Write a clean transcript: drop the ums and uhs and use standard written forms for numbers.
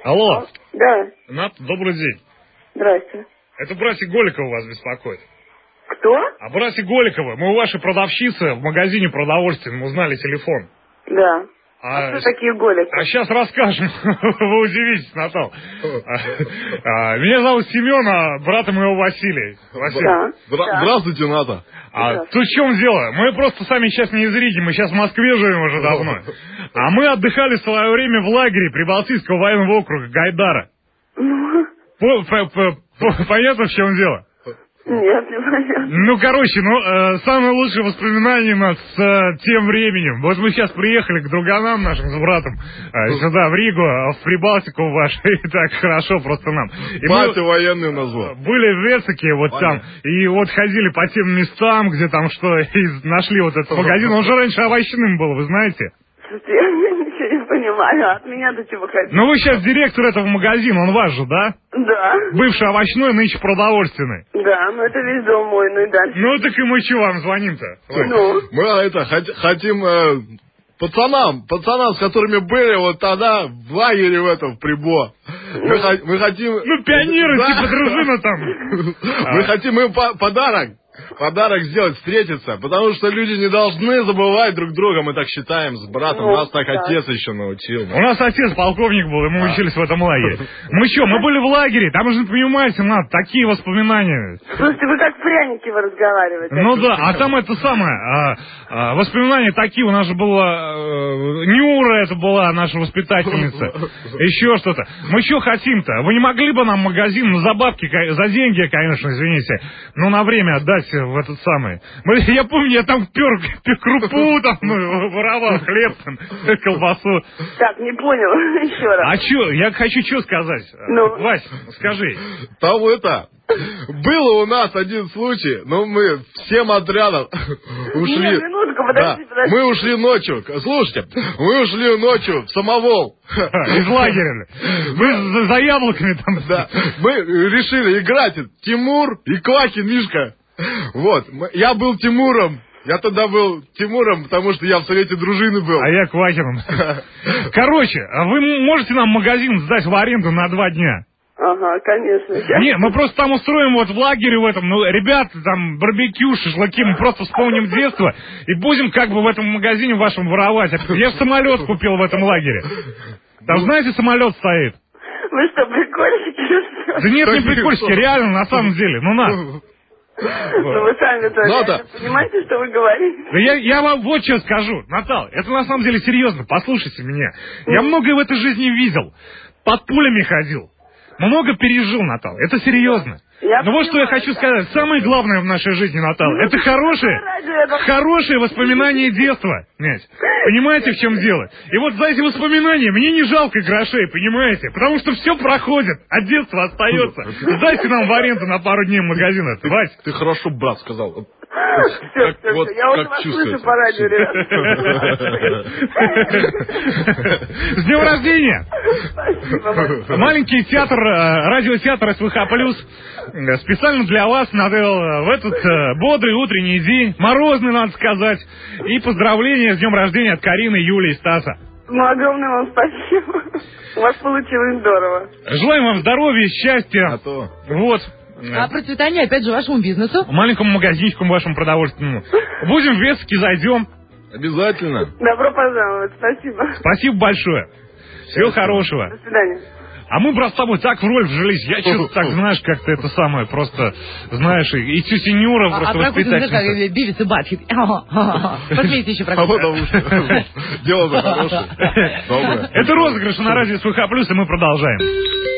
Алло. Да. Добрый день. Здрасте. Это братья Голиковы вас беспокоит. Кто? А братья Голиковы, мы у вашей продавщицы в магазине продовольственном узнали телефон. Да. А кто такие Голиковы? А сейчас расскажем. Вы удивитесь, Натал. Меня зовут Семен, а брата моего Василий. Да. Здравствуйте, Ната. Тут в чем дело? Мы просто сами сейчас не из Риги, мы сейчас в Москве живем уже давно. А мы отдыхали в свое время в лагере Прибалтийского военного округа Гайдара. Понятно, в чем дело? Нет, не понятно. Самые лучшие воспоминания у нас с тем временем. Вот мы сейчас приехали к друганам нашим с братом сюда, в Ригу, в Прибалтику вашу, и так хорошо просто нам. Батя военный назвал. Были в Вецеке вот там, и вот ходили по тем местам, где там что, и нашли вот этот магазин. Он же раньше овощным был, вы знаете? Я ничего не понимаю, от меня-то чего хотите? Ну вы сейчас директор этого магазина, он ваш же, да? Да. Бывший овощной, нынче продовольственный. Да, ну это весь дом мой, ну и дальше. Ну так и мы что вам звоним-то? Ну? Мы хотим пацанам, с которыми были вот тогда в лагере в Прибо. Мы хотим... Ну пионеры, типа дружина там. Мы хотим им подарок сделать, встретиться, потому что люди не должны забывать друг друга, мы так считаем с братом, нас так отец еще научил. У нас отец полковник был, и мы учились в этом лагере. Мы были в лагере, там же, понимаете, такие воспоминания. Слушайте, вы как пряники вы разговариваете. Ну да, а там это самое, воспоминания такие, у нас же была, Нюра это была наша воспитательница, еще что-то. Мы что хотим-то? Вы не могли бы нам магазин на забавки, за деньги, конечно, извините, но на время отдать в этот самый. Я помню, я там пер крупу, там, воровал хлеб, там, колбасу. Так, не понял, еще раз. А что, я хочу что сказать? Ну? Вась, скажи. Там было у нас один случай, но мы всем отрядом ушли. Нет, минутку, подожди. Мы ушли ночью, слушайте, мы ушли ночью в Самовол. Из лагеря. Мы за яблоками там. Да, мы решили играть Тимур и Квакин Мишка. Вот, я был Тимуром. Я тогда был Тимуром, потому что я в совете дружины был. А я Квакином. Короче, вы можете нам магазин сдать в аренду на 2 дня? Ага, конечно. Не, мы просто там устроим вот в лагере в этом, ребята, там, барбекю, шашлыки, мы просто вспомним детство и будем как бы в этом магазине вашем воровать. Я же самолет купил в этом лагере. Там, знаете, самолет стоит. Вы что, прикольчики? Да нет, не прикольчики, реально, на самом деле, Ну вы сами-то понимаете, что вы говорите? Да я вам вот что скажу, Натал, это на самом деле серьезно, послушайте меня. Я многое в этой жизни видел, под пулями ходил, много пережил, Натал, это серьезно. Ну вот что я хочу сказать, самое главное в нашей жизни, Натал, это хорошие воспоминания детства, понимаете, в чем дело? И вот за эти воспоминания мне не жалко грошей, понимаете, потому что все проходит, а детство остается. Сдайте нам в аренду на пару дней магазин этот, Вась. Ты хорошо, брат, сказал. Все, я уже вас слышу по радио, ребят. С днем рождения! Спасибо. Маленький театр, радиотеатр СВХ+, специально для вас надел в этот бодрый утренний день, морозный, надо сказать, и поздравления с днем рождения от Карины, Юли и Стаса. Ну, огромное вам спасибо. У вас получилось здорово. Желаем вам здоровья, счастья. Вот. А процветание, опять же, вашему бизнесу? Маленькому магазинчику вашему продовольственному. Будем в Вецке, зайдем. Обязательно. Добро пожаловать, спасибо. Спасибо большое. Всего хорошего. До свидания. А мы, брат, с тобой так в роль вжились. Я что-то так, знаешь, как-то это самое, просто, знаешь, и тетя Нюра просто воспитательница. А Бивис и Батхит. Посмейте еще про потому что дело-то хорошее. Это розыгрыш на радио СВХ+, и мы продолжаем.